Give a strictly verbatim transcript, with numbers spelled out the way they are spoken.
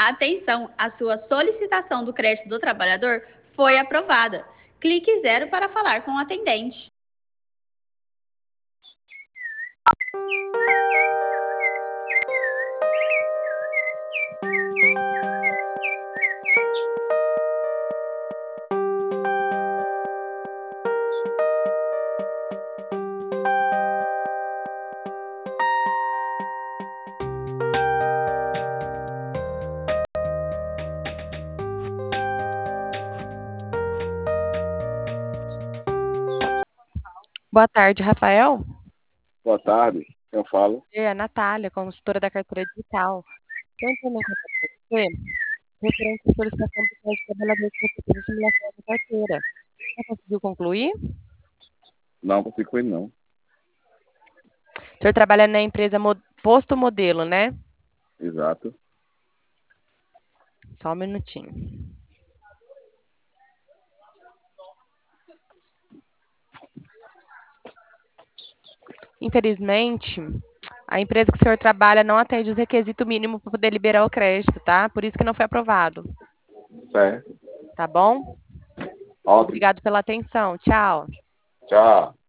Atenção, a sua solicitação do crédito do trabalhador foi aprovada. Clique zero para falar com o atendente. Boa tarde, Rafael. Boa tarde, eu falo. É a Natália, consultora da carteira digital. Estou entrando em contato com você, referente à solicitação do crédito trabalhador que você fez a simulação da carteira. Já conseguiu concluir? Não consigo ir, não. O senhor trabalha na empresa Mo- Posto Modelo, né? Exato. Só um minutinho. Infelizmente, a empresa que o senhor trabalha não atende os requisitos mínimos para poder liberar o crédito, tá? Por isso que não foi aprovado. Certo. Tá bom? Ótimo. Obrigado pela atenção. Tchau. Tchau.